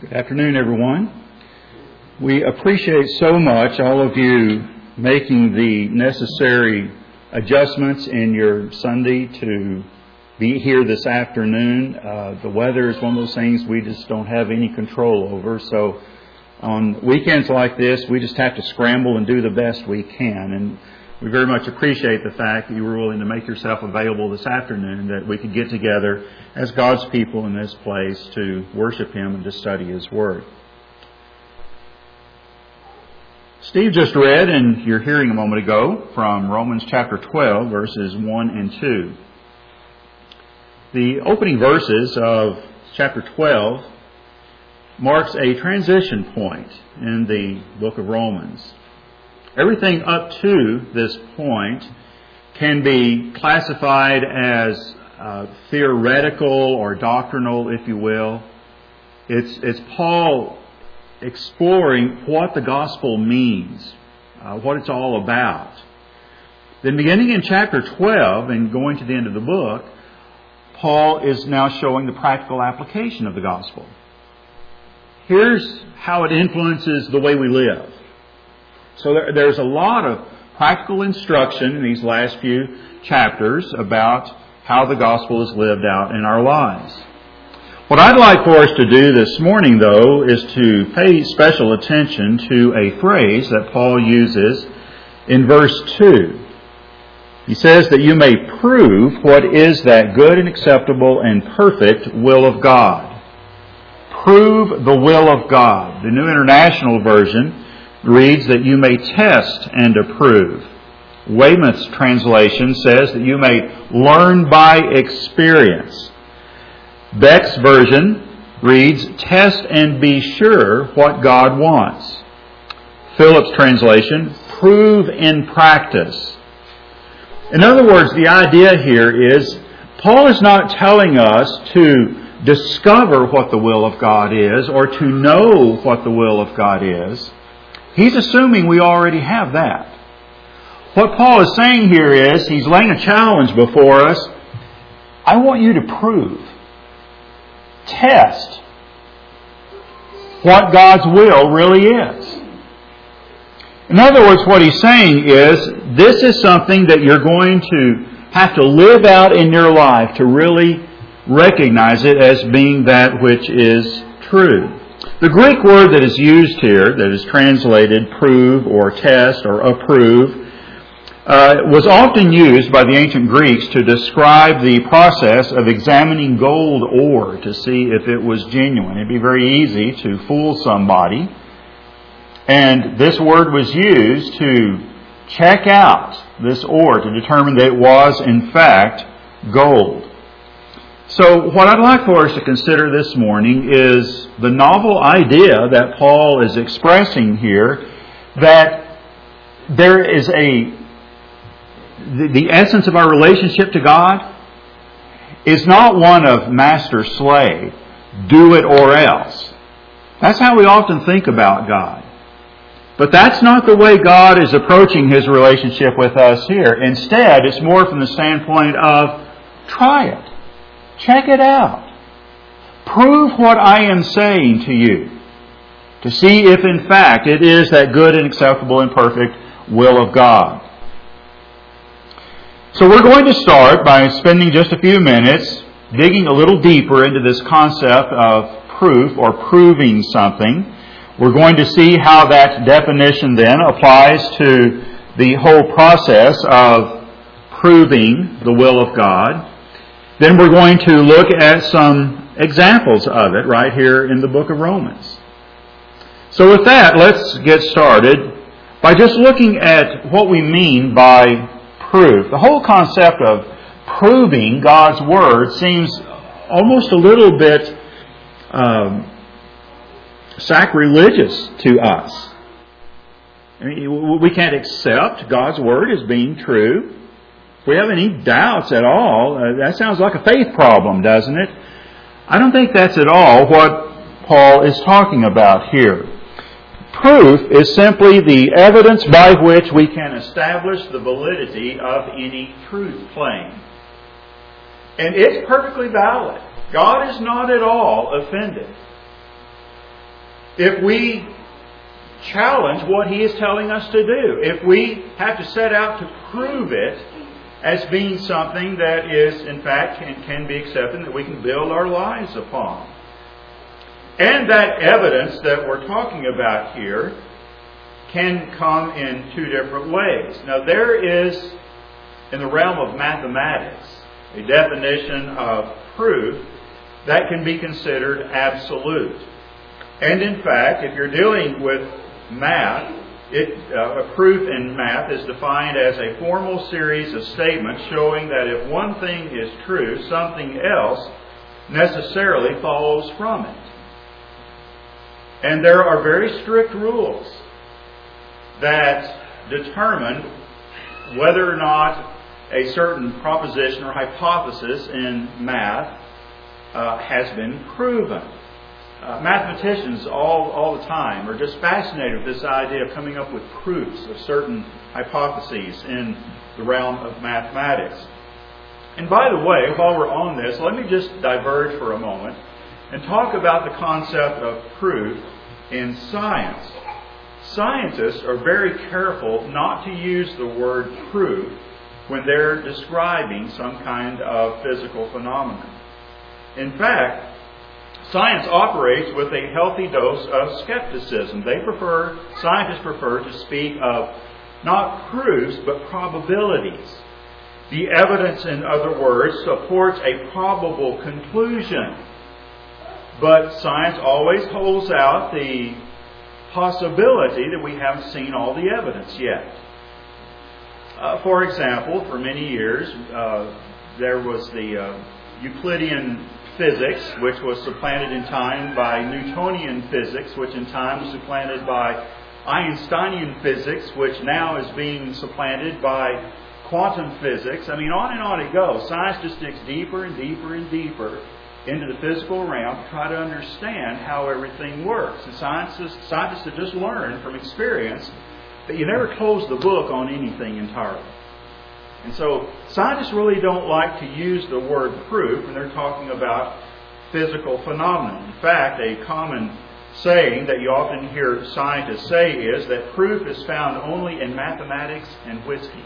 Good afternoon, everyone. We appreciate so much all of you making the necessary adjustments in your Sunday to be here this afternoon. The weather is one of those things we just don't have any control over. So on weekends like this, we just have to scramble and do the best we can. And we very much appreciate the fact that you were willing to make yourself available this afternoon, that we could get together as God's people in this place to worship Him and to study His Word. Steve just read, in your hearing a moment ago, from Romans chapter 12, verses 1 and 2. The opening verses of chapter 12 marks a transition point in the book of Romans. Everything up to this point can be classified as theoretical or doctrinal, if you will. It's Paul exploring what the gospel means, what it's all about. Then beginning in chapter 12 and going to the end of the book, Paul is now showing the practical application of the gospel. Here's how it influences the way we live. So there's a lot of practical instruction in these last few chapters about how the gospel is lived out in our lives. What I'd like for us to do this morning, though, is to pay special attention to a phrase that Paul uses in verse 2. He says that you may prove what is that good and acceptable and perfect will of God. Prove the will of God. The New International Version reads that you may test and approve. Weymouth's translation says that you may learn by experience. Beck's version reads, test and be sure what God wants. Phillips' translation, prove in practice. In other words, the idea here is Paul is not telling us to discover what the will of God is or to know what the will of God is. He's assuming we already have that. What Paul is saying here is, he's laying a challenge before us. I want you to prove, test what God's will really is. In other words, what he's saying is, this is something that you're going to have to live out in your life to really recognize it as being that which is true. The Greek word that is used here, that is translated prove or test or approve, was often used by the ancient Greeks to describe the process of examining gold ore to see if it was genuine. It'd be very easy to fool somebody. And this word was used to check out this ore to determine that it was, in fact, gold. So what I'd like for us to consider this morning is the novel idea that Paul is expressing here, that there is the essence of our relationship to God is not one of master-slave, do it or else. That's how we often think about God. But that's not the way God is approaching His relationship with us here. Instead, it's more from the standpoint of try it. Check it out. Prove what I am saying to you to see if in fact it is that good and acceptable and perfect will of God. So we're going to start by spending just a few minutes digging a little deeper into this concept of proof or proving something. We're going to see how that definition then applies to the whole process of proving the will of God. Then we're going to look at some examples of it right here in the book of Romans. So with that, let's get started by just looking at what we mean by proof. The whole concept of proving God's Word seems almost a little bit sacrilegious to us. I mean, we can't accept God's Word as being true. If we have any doubts at all, that sounds like a faith problem, doesn't it? I don't think that's at all what Paul is talking about here. Proof is simply the evidence by which we can establish the validity of any truth claim. And it's perfectly valid. God is not at all offended. if we challenge what He is telling us to do, if we have to set out to prove it as being something that is, in fact, can be accepted, that we can build our lives upon. And that evidence that we're talking about here can come in two different ways. Now, there is, in the realm of mathematics, a definition of proof that can be considered absolute. And in fact, if you're dealing with math, a proof in math is defined as a formal series of statements showing that if one thing is true, something else necessarily follows from it. And there are very strict rules that determine whether or not a certain proposition or hypothesis in math has been proven. Mathematicians all the time are just fascinated with this idea of coming up with proofs of certain hypotheses in the realm of mathematics. And by the way, while we're on this, let me just diverge for a moment and talk about the concept of proof in science. Scientists are very careful not to use the word proof when they're describing some kind of physical phenomenon. In fact, science operates with a healthy dose of skepticism. Scientists prefer to speak of not proofs, but probabilities. The evidence, in other words, supports a probable conclusion. But science always holds out the possibility that we haven't seen all the evidence yet. For example, for many years, there was the Euclidean physics, which was supplanted in time by Newtonian physics, which in time was supplanted by Einsteinian physics, which now is being supplanted by quantum physics. I mean, on and on it goes. Science just digs deeper and deeper and deeper into the physical realm to try to understand how everything works. And scientists have just learned from experience that you never close the book on anything entirely. And so scientists really don't like to use the word proof when they're talking about physical phenomena. In fact, a common saying that you often hear scientists say is that proof is found only in mathematics and whiskey.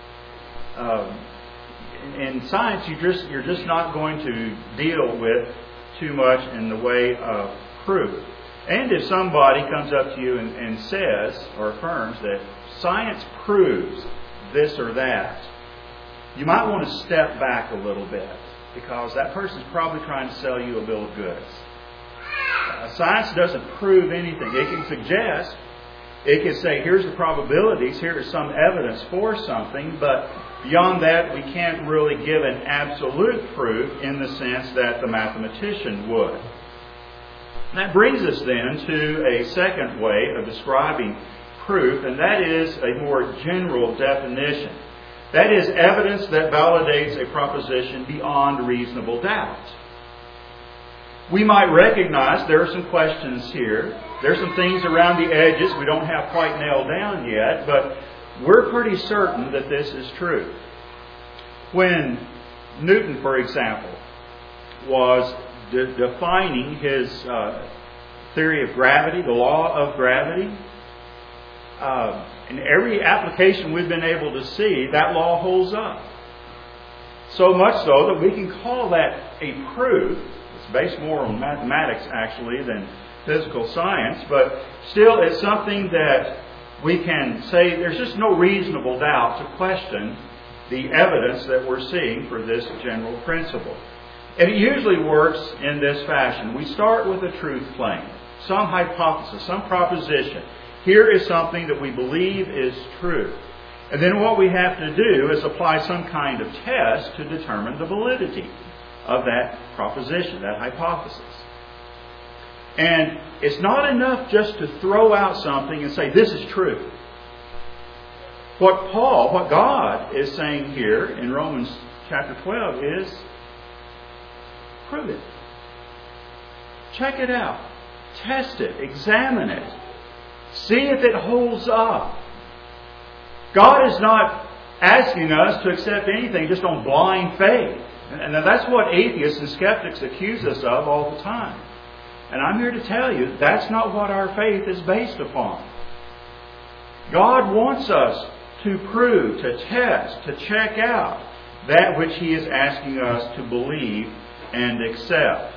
In science, you're just not going to deal with too much in the way of proof. And if somebody comes up to you and says or affirms that science proves this or that, you might want to step back a little bit, because that person's probably trying to sell you a bill of goods. Science doesn't prove anything. It can suggest, it can say, here's the probabilities, here is some evidence for something, but beyond that, we can't really give an absolute proof in the sense that the mathematician would. And that brings us then to a second way of describing proof, and that is a more general definition. That is evidence that validates a proposition beyond reasonable doubt. We might recognize there are some questions here. There's some things around the edges we don't have quite nailed down yet, but we're pretty certain that this is true. When Newton, for example, was defining his theory of gravity, the law of gravity, in every application we've been able to see, that law holds up. So much so that we can call that a proof. It's based more on mathematics, actually, than physical science, but still it's something that we can say there's just no reasonable doubt to question the evidence that we're seeing for this general principle. And it usually works in this fashion. We start with a truth claim, some hypothesis, some proposition. Here is something that we believe is true. And then what we have to do is apply some kind of test to determine the validity of that proposition, that hypothesis. And it's not enough just to throw out something and say, this is true. What God is saying here in Romans chapter 12 is, prove it. Check it out. Test it. Examine it. See if it holds up. God is not asking us to accept anything just on blind faith. And that's what atheists and skeptics accuse us of all the time. And I'm here to tell you, that's not what our faith is based upon. God wants us to prove, to test, to check out that which He is asking us to believe and accept.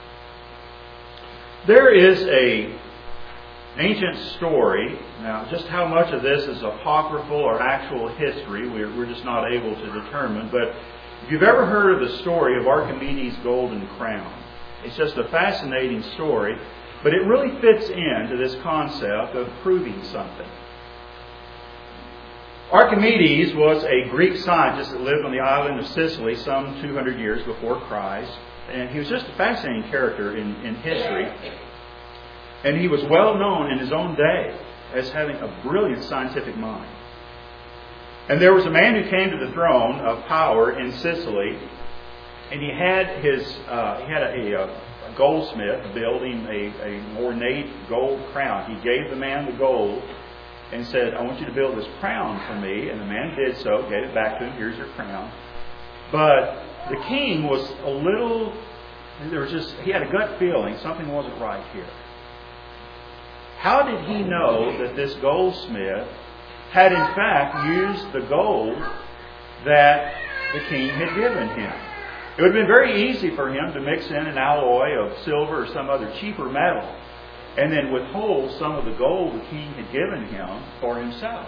There is an ancient story. Now, just how much of this is apocryphal or actual history, we're just not able to determine. But if you've ever heard of the story of Archimedes' golden crown, it's just a fascinating story, but it really fits into this concept of proving something. Archimedes was a Greek scientist that lived on the island of Sicily some 200 years before Christ. And he was just a fascinating character in history. And he was well known in his own day as having a brilliant scientific mind. And there was a man who came to the throne of power in Sicily, and he had a goldsmith building a ornate gold crown. He gave the man the gold and said, "I want you to build this crown for me." And the man did so, gave it back to him. "Here's your crown." But the king was he had a gut feeling something wasn't right here. How did he know that this goldsmith had in fact used the gold that the king had given him? It would have been very easy for him to mix in an alloy of silver or some other cheaper metal and then withhold some of the gold the king had given him for himself.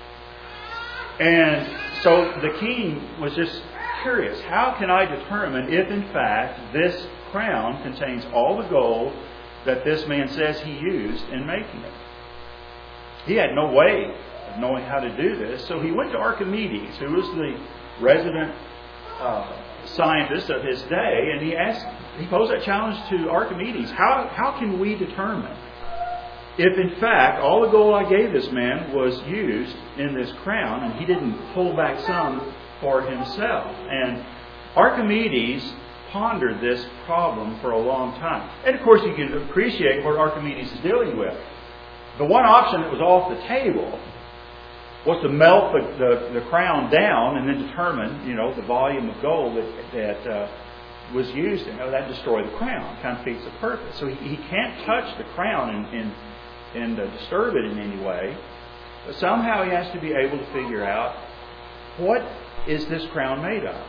And so the king was just curious. How can I determine if in fact this crown contains all the gold that this man says he used in making it? He had no way of knowing how to do this, so he went to Archimedes, who was the resident scientist of his day, and he posed that challenge to Archimedes. How can we determine if in fact all the gold I gave this man was used in this crown and he didn't pull back some for himself? And Archimedes pondered this problem for a long time. And of course you can appreciate what Archimedes is dealing with. The one option that was off the table was to melt the crown down and then determine, the volume of gold that was used. That destroyed the crown. Kind of defeats the purpose. So he can't touch the crown and disturb it in any way. But somehow he has to be able to figure out, what is this crown made of?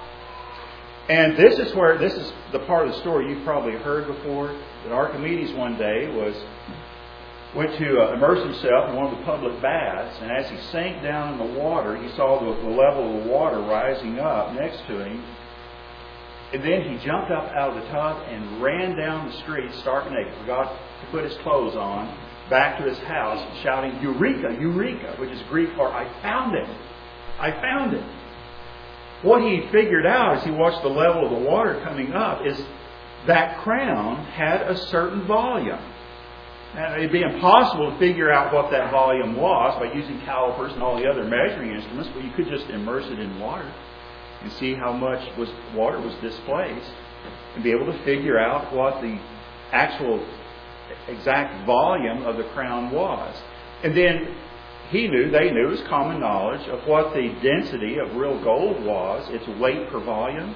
And this is the part of the story you've probably heard before, that Archimedes one day went to immerse himself in one of the public baths, and as he sank down in the water, he saw the level of the water rising up next to him. And then he jumped up out of the tub and ran down the street stark naked, forgot to put his clothes on, back to his house, shouting, "Eureka, Eureka," which is Greek for "I found it. I found it." What he figured out as he watched the level of the water coming up is that crown had a certain volume. Now, it'd be impossible to figure out what that volume was by using calipers and all the other measuring instruments, but you could just immerse it in water and see how much water was displaced and be able to figure out what the actual exact volume of the crown was. And then they knew, it was common knowledge of what the density of real gold was, its weight per volume.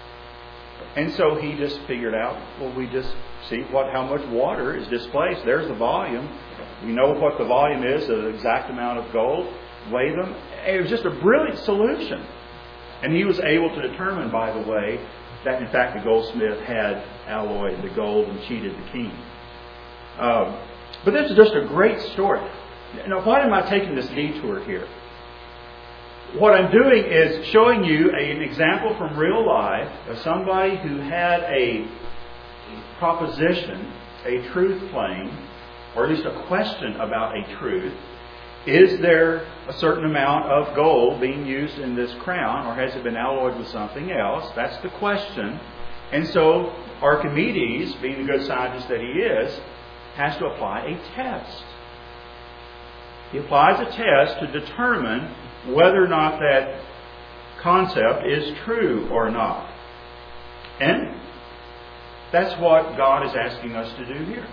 And so he just figured out, we just see how much water is displaced. There's the volume. We know what the volume is, the exact amount of gold. Weigh them. It was just a brilliant solution. And he was able to determine, by the way, that in fact the goldsmith had alloyed the gold and cheated the king. But this is just a great story. Now, why am I taking this detour here? What I'm doing is showing you an example from real life of somebody who had a proposition, a truth claim, or at least a question about a truth. Is there a certain amount of gold being used in this crown, or has it been alloyed with something else? That's the question. And so Archimedes, being the good scientist that he is, has to apply a test. He applies a test to determine whether or not that concept is true or not. And that's what God is asking us to do here.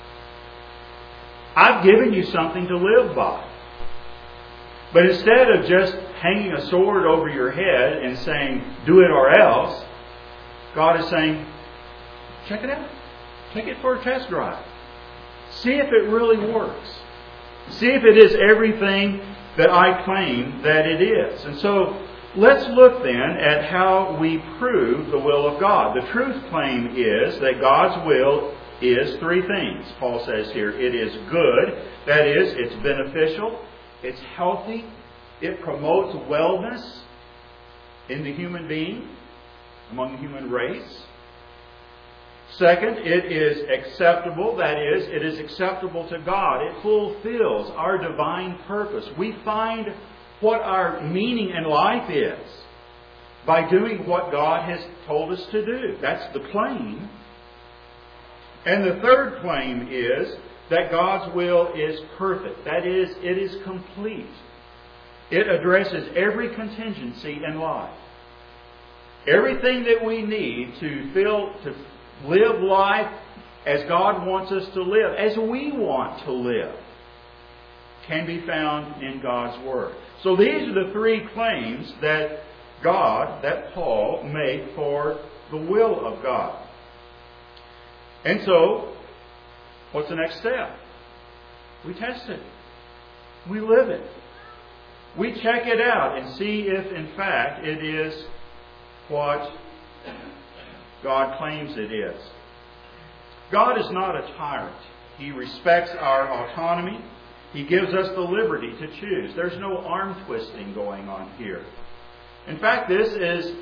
I've given you something to live by. But instead of just hanging a sword over your head and saying, "Do it or else," God is saying, "Check it out. Take it for a test drive. See if it really works. See if it is everything that I claim that it is. And so, let's look then at how we prove the will of God. The truth claim is that God's will is three things. Paul says here, it is good. That is, it's beneficial. It's healthy. It promotes wellness in the human being, among the human race. Second, it is acceptable. That is, it is acceptable to God. It fulfills our divine purpose. We find what our meaning in life is by doing what God has told us to do. That's the claim. And the third claim is that God's will is perfect. That is, it is complete. It addresses every contingency in life. Everything that we need to live life as God wants us to live, as we want to live, can be found in God's Word. So these are the three claims that Paul made for the will of God. And so, what's the next step? We test it. We live it. We check it out and see if, in fact, it is what God claims it is. God is not a tyrant. He respects our autonomy. He gives us the liberty to choose. There's no arm twisting going on here. In fact, this is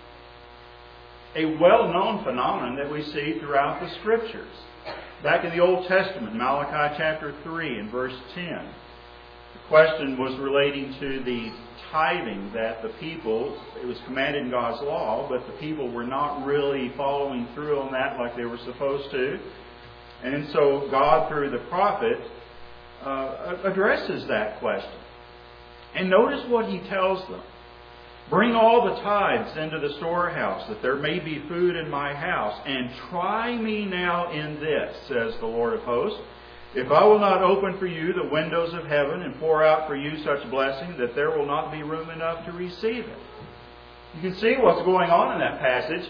a well-known phenomenon that we see throughout the Scriptures. Back in the Old Testament, Malachi chapter 3 and verse 10, the question was relating to the tithing that the people, it was commanded in God's law, but the people were not really following through on that like they were supposed to. And so God, through the prophet, addresses that question. And notice what He tells them. Bring all the tithes into the storehouse, that there may be food in my house. And try me now in this, says the Lord of hosts, if I will not open for you the windows of heaven and pour out for you such blessing that there will not be room enough to receive it. You can see what's going on in that passage.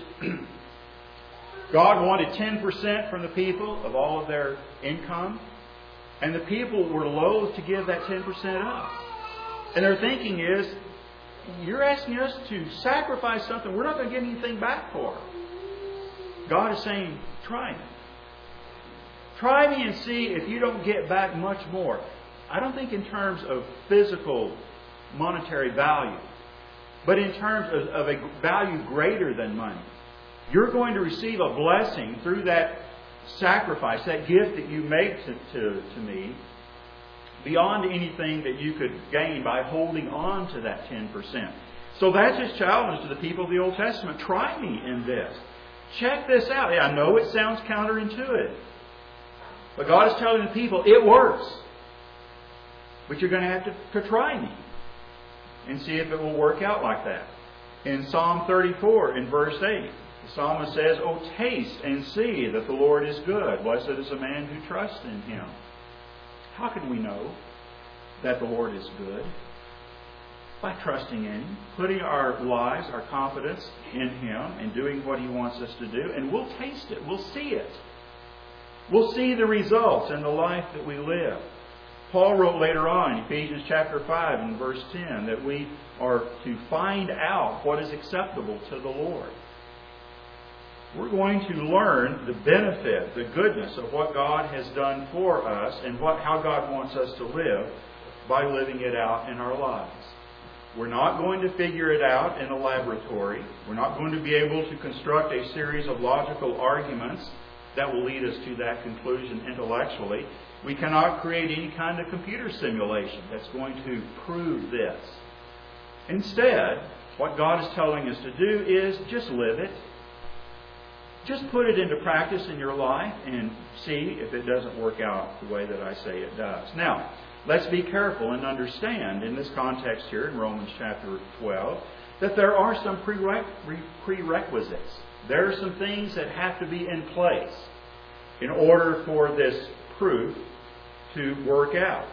God wanted 10% from the people of all of their income. And the people were loath to give that 10% up. And their thinking is, you're asking us to sacrifice something we're not going to get anything back for. God is saying, try me. Try me and see if you don't get back much more. I don't think in terms of physical, monetary value, but in terms of a value greater than money. You're going to receive a blessing through that sacrifice, that gift that you make to me, beyond anything that you could gain by holding on to that 10%. So that's His challenge to the people of the Old Testament. Try me in this. Check this out. I know it sounds counterintuitive, but God is telling the people, it works. But you're going to have to try me and see if it will work out like that. In Psalm 34, in verse 8, the psalmist says, "Oh, taste and see that the Lord is good. Blessed is the man who trusts in Him." How can we know that the Lord is good? By trusting in Him, putting our lives, our confidence in Him, and doing what He wants us to do. And we'll taste it. We'll see it. We'll see the results in the life that we live. Paul wrote later on in Ephesians chapter 5 and verse 10 that we are to find out what is acceptable to the Lord. We're going to learn the benefit, the goodness of what God has done for us and how God wants us to live by living it out in our lives. We're not going to figure it out in a laboratory. We're not going to be able to construct a series of logical arguments that will lead us to that conclusion intellectually. We cannot create any kind of computer simulation that's going to prove this. Instead, what God is telling us to do is just live it. Just put it into practice in your life and see if it doesn't work out the way that I say it does. Now, let's be careful and understand in this context here in Romans chapter 12 that there are some prerequisites. There are some things that have to be in place in order for this proof to work out.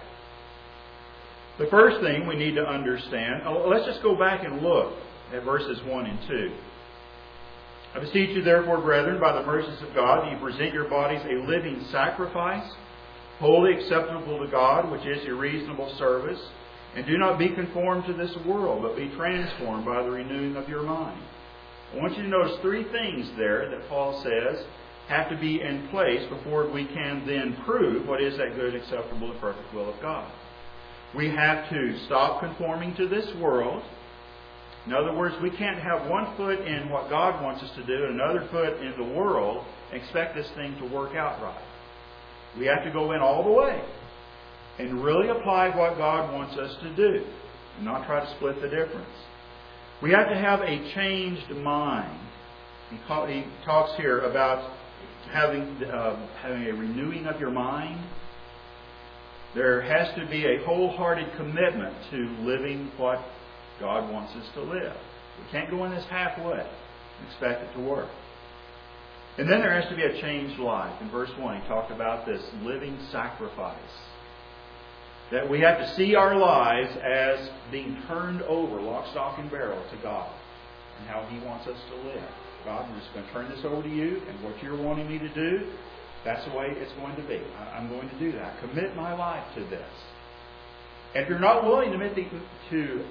The first thing we need to understand, let's just go back and look at verses 1 and 2. I beseech you, therefore, brethren, by the mercies of God, that you present your bodies a living sacrifice, wholly acceptable to God, which is your reasonable service. And do not be conformed to this world, but be transformed by the renewing of your mind. I want you to notice three things there that Paul says have to be in place before we can then prove what is that good, acceptable, and perfect will of God. We have to stop conforming to this world. In other words, we can't have one foot in what God wants us to do and another foot in the world and expect this thing to work out right. We have to go in all the way and really apply what God wants us to do and not try to split the difference. We have to have a changed mind. He talks here about having a renewing of your mind. There has to be a wholehearted commitment to living what God wants us to live. We can't go in this halfway and expect it to work. And then there has to be a changed life. In verse 1, he talked about this living sacrifice. That we have to see our lives as being turned over, lock, stock, and barrel, to God and how He wants us to live. God, I'm just going to turn this over to you, and what you're wanting me to do, that's the way it's going to be. I'm going to do that. I commit my life to this. And if you're not willing to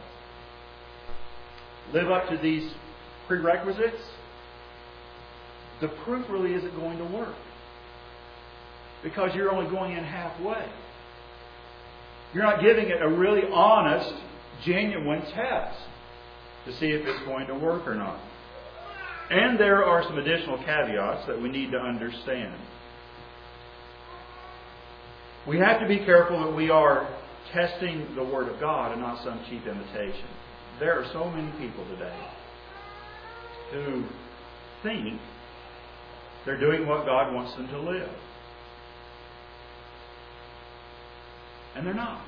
live up to these prerequisites, the proof really isn't going to work. Because you're only going in halfway. You're not giving it a really honest, genuine test to see if it's going to work or not. And there are some additional caveats that we need to understand. We have to be careful that we are testing the Word of God and not some cheap imitation. There are so many people today who think they're doing what God wants them to live. And they're not.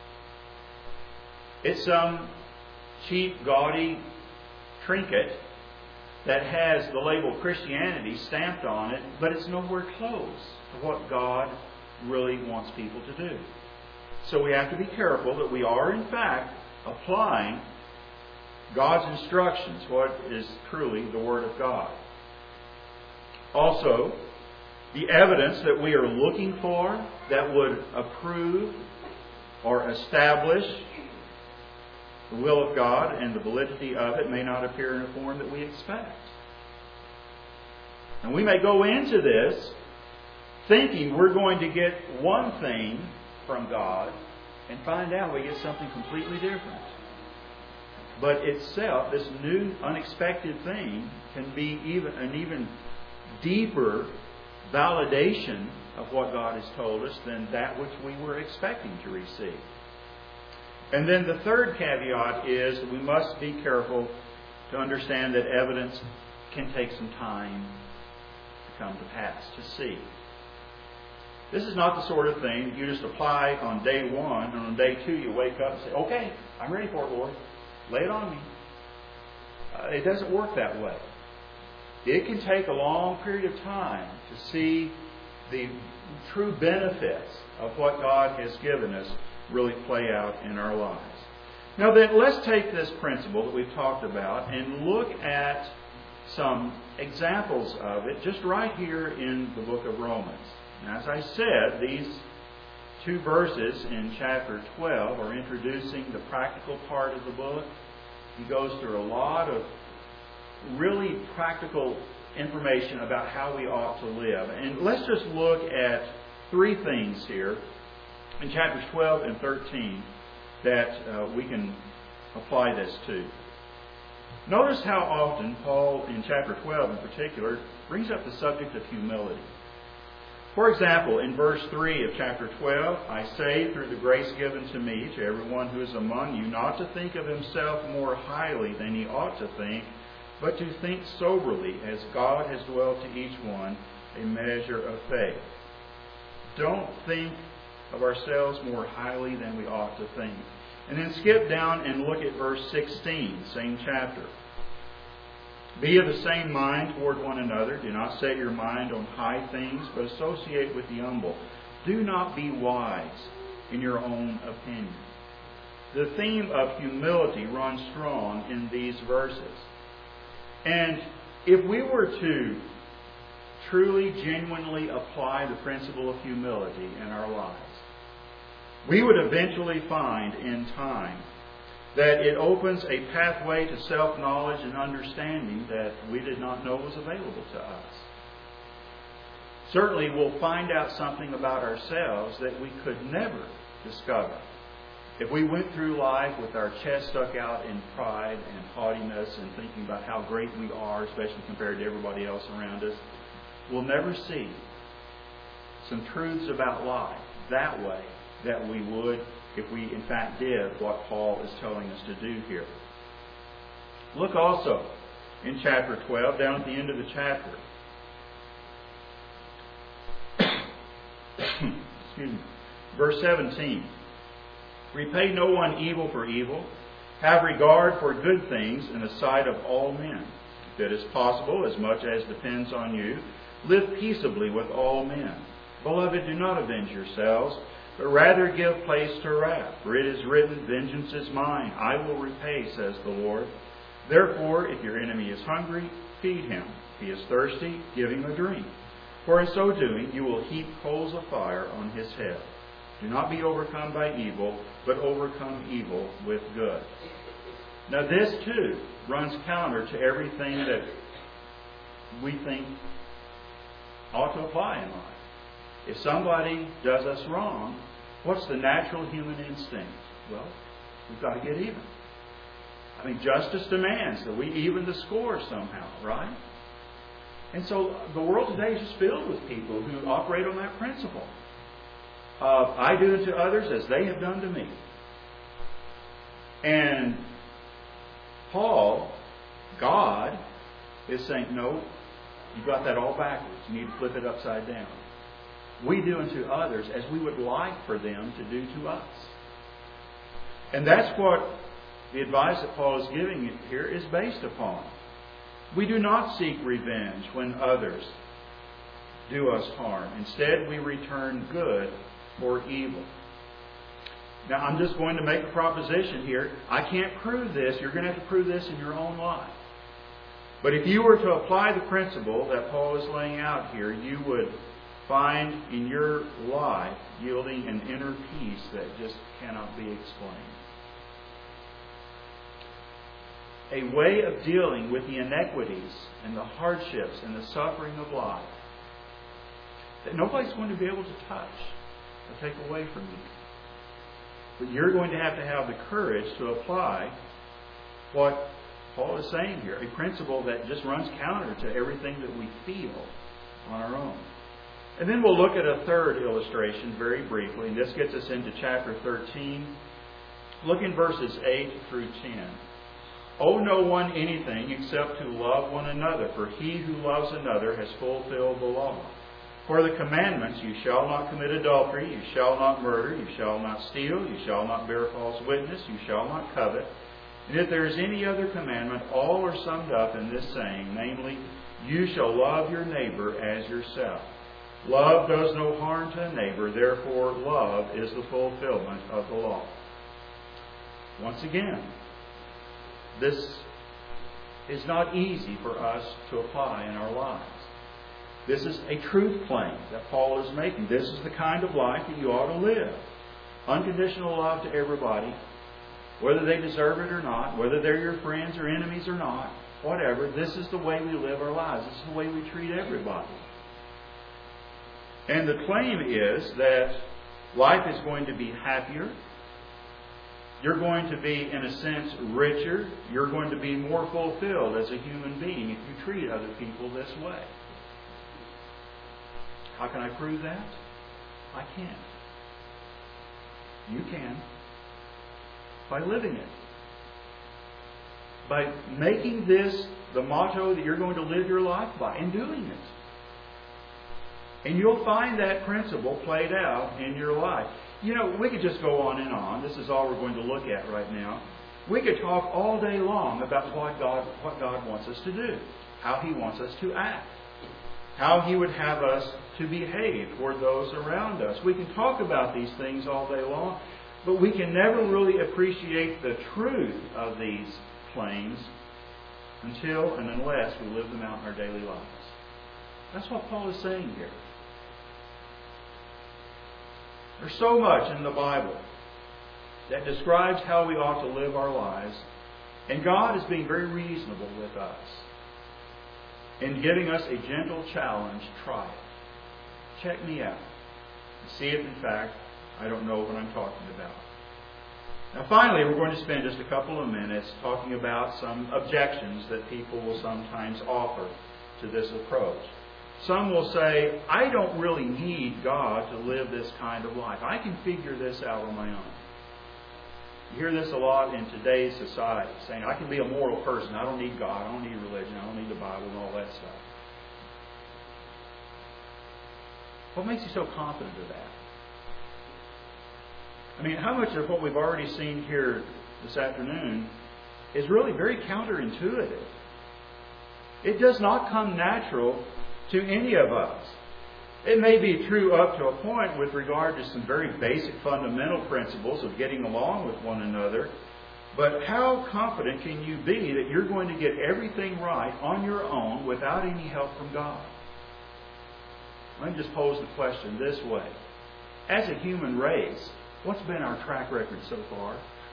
It's some cheap, gaudy trinket that has the label Christianity stamped on it, but it's nowhere close to what God really wants people to do. So we have to be careful that we are, in fact, applying God's instructions, what is truly the Word of God. Also, the evidence that we are looking for that would approve or establish the will of God and the validity of it may not appear in a form that we expect. And we may go into this thinking we're going to get one thing from God and find out we get something completely different. But itself, this new, unexpected thing can be an even deeper validation of what God has told us than that which we were expecting to receive. And then the third caveat is that we must be careful to understand that evidence can take some time to come to pass, to see. This is not the sort of thing you just apply on day one, and on day two you wake up and say, okay, I'm ready for it, Lord. Lay it on me. It doesn't work that way. It can take a long period of time to see the true benefits of what God has given us really play out in our lives. Now then, let's take this principle that we've talked about and look at some examples of it just right here in the book of Romans. And as I said, these two verses in chapter 12 are introducing the practical part of the book. He goes through a lot of really practical information about how we ought to live. And let's just look at three things here in chapters 12 and 13 that we can apply this to. Notice how often Paul, in chapter 12 in particular, brings up the subject of humility. For example, in verse 3 of chapter 12, I say, through the grace given to me, to everyone who is among you, not to think of himself more highly than he ought to think, but to think soberly, as God has dwelt to each one a measure of faith. Don't think of ourselves more highly than we ought to think. And then skip down and look at verse 16, same chapter. Be of the same mind toward one another. Do not set your mind on high things, but associate with the humble. Do not be wise in your own opinion. The theme of humility runs strong in these verses. And if we were to truly, genuinely apply the principle of humility in our lives, we would eventually find in time that it opens a pathway to self-knowledge and understanding that we did not know was available to us. Certainly, we'll find out something about ourselves that we could never discover if we went through life with our chest stuck out in pride and haughtiness and thinking about how great we are, especially compared to everybody else around us. We'll never see some truths about life that way that we would if we in fact did what Paul is telling us to do here. Look also in chapter 12, down at the end of the chapter. Excuse me. Verse 17. Repay no one evil for evil. Have regard for good things in the sight of all men. If it is possible, as much as depends on you, live peaceably with all men. Beloved, do not avenge yourselves, but rather give place to wrath. For it is written, vengeance is mine, I will repay, says the Lord. Therefore, if your enemy is hungry, feed him. If he is thirsty, give him a drink. For in so doing, you will heap coals of fire on his head. Do not be overcome by evil, but overcome evil with good. Now this too runs counter to everything that we think ought to apply in life. If somebody does us wrong, what's the natural human instinct? Well, we've got to get even. I mean, justice demands that we even the score somehow, right? And so the world today is just filled with people who operate on that principle. I do unto others as they have done to me. And Paul, God, is saying, no, you got that all backwards. You need to flip it upside down. We do unto others as we would like for them to do to us. And that's what the advice that Paul is giving here is based upon. We do not seek revenge when others do us harm. Instead, we return good for evil. Now, I'm just going to make a proposition here. I can't prove this. You're going to have to prove this in your own life. But if you were to apply the principle that Paul is laying out here, you would find in your life yielding an inner peace that just cannot be explained. A way of dealing with the inequities and the hardships and the suffering of life that nobody's going to be able to touch or take away from you. But you're going to have the courage to apply what Paul is saying here, a principle that just runs counter to everything that we feel on our own. And then we'll look at a third illustration very briefly, and this gets us into chapter 13. Look in verses 8 through 10. Owe no one anything except to love one another, for he who loves another has fulfilled the law. For the commandments, you shall not commit adultery, you shall not murder, you shall not steal, you shall not bear false witness, you shall not covet. And if there is any other commandment, all are summed up in this saying, namely, you shall love your neighbor as yourself. Love does no harm to a neighbor, therefore love is the fulfillment of the law. Once again, this is not easy for us to apply in our lives. This is a truth claim that Paul is making. This is the kind of life that you ought to live. Unconditional love to everybody, whether they deserve it or not, whether they're your friends or enemies or not, whatever. This is the way we live our lives. This is the way we treat everybody. And the claim is that life is going to be happier. You're going to be, in a sense, richer. You're going to be more fulfilled as a human being if you treat other people this way. How can I prove that? I can't. You can. By living it. By making this the motto that you're going to live your life by and doing it. And you'll find that principle played out in your life. You know, we could just go on and on. This is all we're going to look at right now. We could talk all day long about what God wants us to do, how He wants us to act, how He would have us to behave toward those around us. We can talk about these things all day long, but we can never really appreciate the truth of these claims until and unless we live them out in our daily lives. That's what Paul is saying here. There's so much in the Bible that describes how we ought to live our lives, and God is being very reasonable with us in giving us a gentle challenge. Try it. Check me out. See if, in fact, I don't know what I'm talking about. Now, finally, we're going to spend just a couple of minutes talking about some objections that people will sometimes offer to this approach. Some will say, I don't really need God to live this kind of life. I can figure this out on my own. You hear this a lot in today's society, saying, I can be a moral person. I don't need God. I don't need religion. I don't need the Bible and all that stuff. What makes you so confident of that? I mean, how much of what we've already seen here this afternoon is really very counterintuitive? It does not come natural to any of us. It may be true up to a point with regard to some very basic fundamental principles of getting along with one another, but how confident can you be that you're going to get everything right on your own without any help from God? Let me just pose the question this way. As a human race, what's been our track record so far?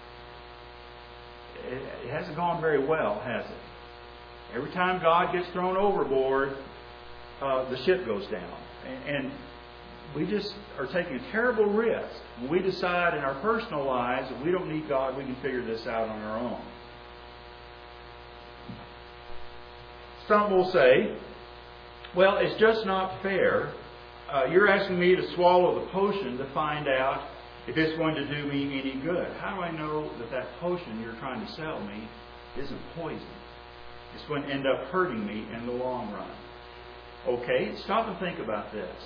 It hasn't gone very well, has it? Every time God gets thrown overboard, the ship goes down. And we just are taking a terrible risk when we decide in our personal lives that we don't need God, we can figure this out on our own. Some will say, well, it's just not fair. You're asking me to swallow the potion to find out if it's going to do me any good. How do I know that that potion you're trying to sell me isn't poison? It's going to end up hurting me in the long run. Okay, stop and think about this.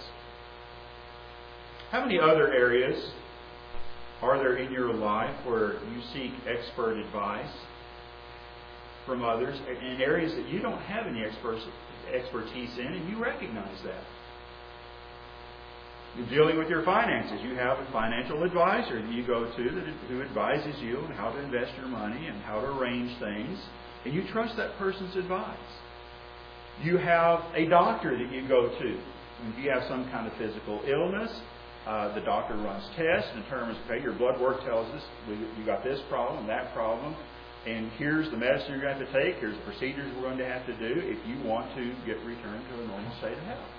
How many other areas are there in your life where you seek expert advice from others in areas that you don't have any expertise in, and you recognize that? You're dealing with your finances. You have a financial advisor that you go to who advises you on how to invest your money and how to arrange things, and you trust that person's advice. You have a doctor that you go to. If you have some kind of physical illness, the doctor runs tests and determines, okay, your blood work tells us you got this problem, that problem, and here's the medicine you're going to have to take, here's the procedures we're going to have to do if you want to get returned to a normal state of health.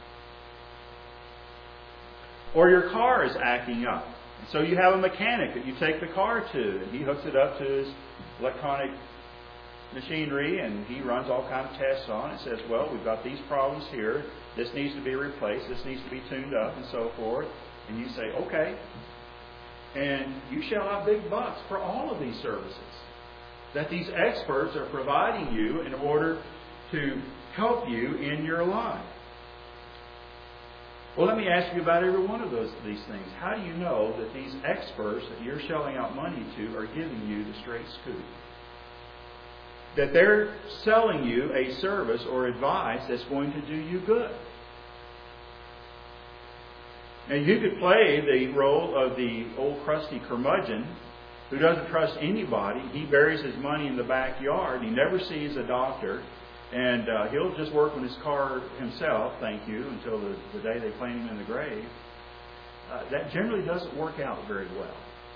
Or your car is acting up. And so you have a mechanic that you take the car to, and he hooks it up to his electronic machinery, and he runs all kinds of tests on it. Says, well, we've got these problems here. This needs to be replaced. This needs to be tuned up, and so forth. And you say, okay. And you shell out big bucks for all of these services that these experts are providing you in order to help you in your life. Well, let me ask you about every one of these things. How do you know that these experts that you're shelling out money to are giving you the straight scoop? That they're selling you a service or advice that's going to do you good. Now, you could play the role of the old crusty curmudgeon who doesn't trust anybody. He buries his money in the backyard. He never sees a doctor. And he'll just work on his car himself, thank you, until the day they plant him in the grave. That generally doesn't work out very well.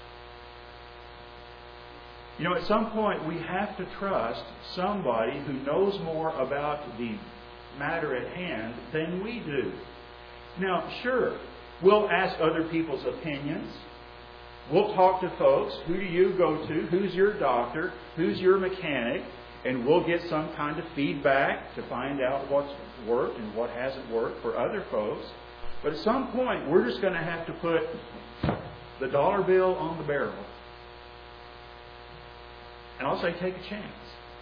You know, at some point we have to trust somebody who knows more about the matter at hand than we do. Now, sure, we'll ask other people's opinions. We'll talk to folks. Who do you go to? Who's your doctor? Who's your mechanic? And we'll get some kind of feedback to find out what's worked and what hasn't worked for other folks. But at some point, we're just going to have to put the dollar bill on the barrel. And I'll say, take a chance.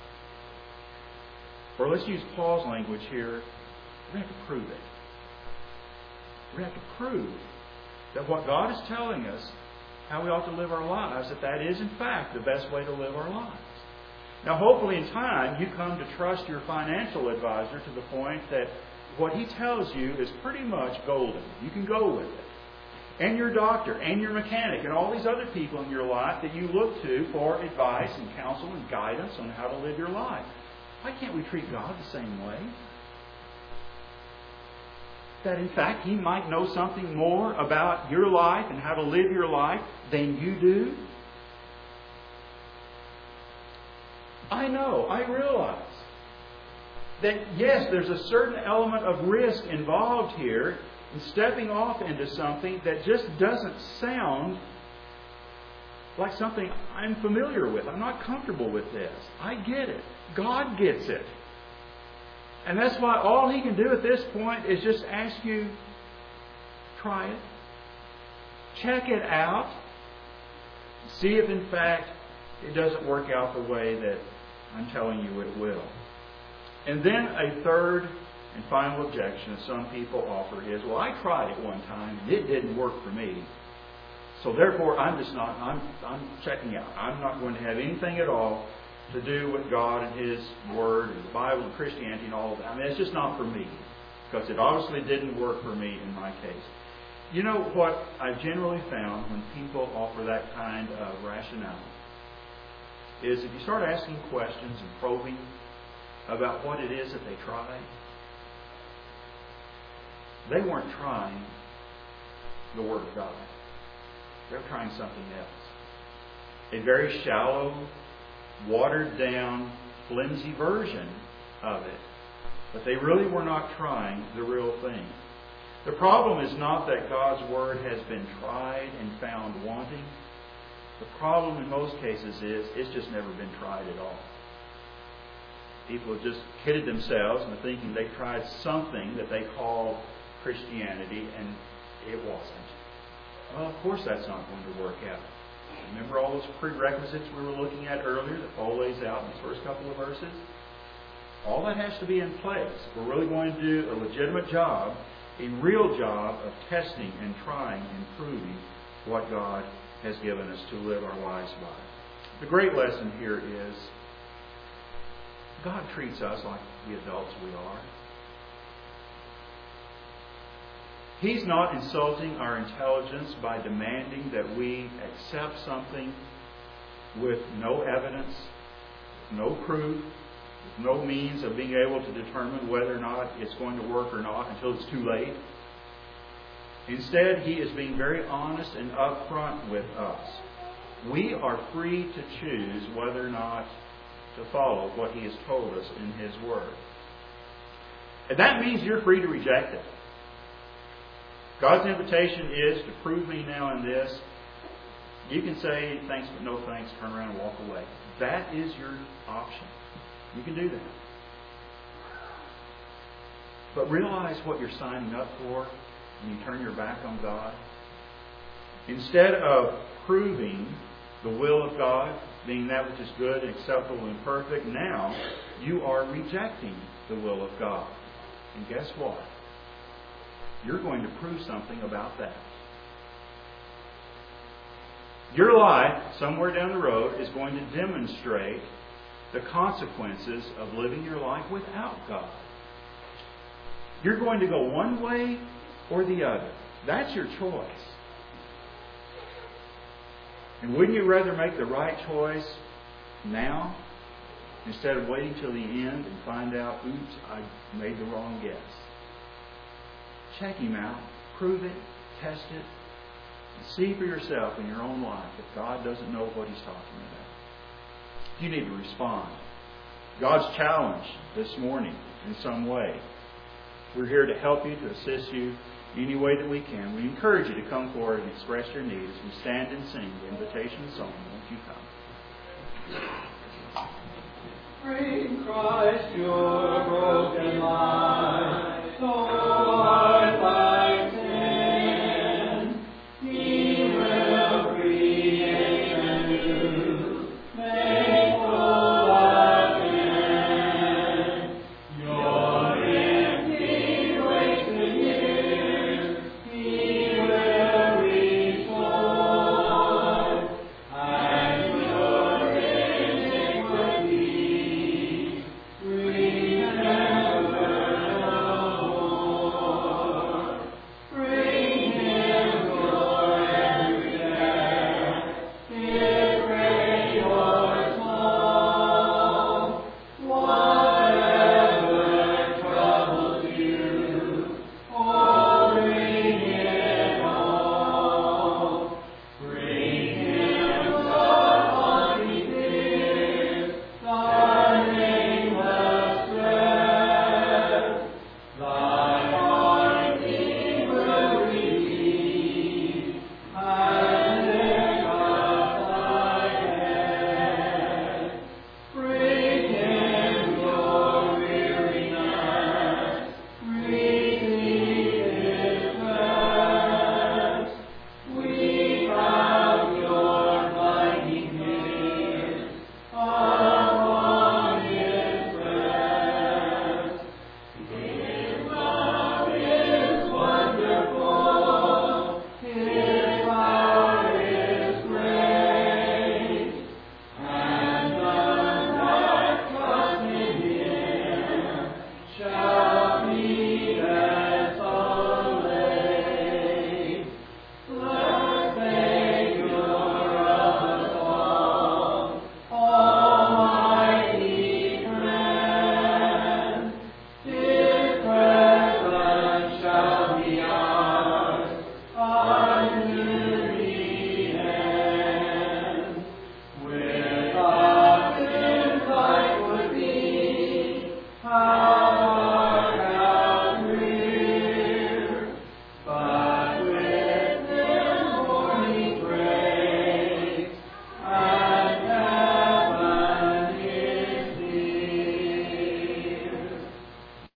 Or let's use Paul's language here. We're going to have to prove it. We're going to have to prove that what God is telling us, how we ought to live our lives, that is in fact the best way to live our lives. Now, hopefully in time, you come to trust your financial advisor to the point that what he tells you is pretty much golden. You can go with it. And your doctor, and your mechanic, and all these other people in your life that you look to for advice and counsel and guidance on how to live your life. Why can't we treat God the same way? That in fact He might know something more about your life and how to live your life than you do? I know, I realize that yes, there's a certain element of risk involved here in stepping off into something that just doesn't sound like something I'm familiar with. I'm not comfortable with this. I get it. God gets it. And that's why all He can do at this point is just ask you, try it. Check it out. See if in fact it doesn't work out the way that I'm telling you it will. And then a third and final objection that some people offer is, well, I tried it one time and it didn't work for me. So therefore I'm checking out. I'm not going to have anything at all to do with God and His Word and the Bible and Christianity and all of that. I mean, it's just not for me. Because it obviously didn't work for me in my case. You know what I've generally found when people offer that kind of rationale is if you start asking questions and probing about what it is that they tried, they weren't trying the Word of God. They were trying something else. A very shallow, watered down, flimsy version of it. But they really were not trying the real thing. The problem is not that God's Word has been tried and found wanting. The problem in most cases is it's just never been tried at all. People have just kidded themselves into thinking they tried something that they call Christianity and it wasn't. Well, of course that's not going to work out. Remember all those prerequisites we were looking at earlier that Paul lays out in the first couple of verses? All that has to be in place. We're really going to do a legitimate job, a real job of testing and trying and proving what God has given us to live our lives by. The great lesson here is God treats us like the adults we are. He's not insulting our intelligence by demanding that we accept something with no evidence, no proof, no means of being able to determine whether or not it's going to work or not until it's too late. Instead, He is being very honest and upfront with us. We are free to choose whether or not to follow what He has told us in His Word. And that means you're free to reject it. God's invitation is to prove me now in this. You can say thanks but no thanks, turn around and walk away. That is your option. You can do that. But realize what you're signing up for when you turn your back on God. Instead of proving the will of God, being that which is good, acceptable, and perfect, now you are rejecting the will of God. And guess what? You're going to prove something about that. Your life, somewhere down the road, is going to demonstrate the consequences of living your life without God. You're going to go one way or the other. That's your choice. And wouldn't you rather make the right choice now instead of waiting till the end and find out, oops, I made the wrong guess? Check Him out. Prove it. Test it. And see for yourself in your own life if God doesn't know what He's talking about. You need to respond. God's challenge this morning in some way. We're here to help you, to assist you any way that we can. We encourage you to come forward and express your need as we stand and sing the invitation song. Won't you come? Bring Christ your broken life.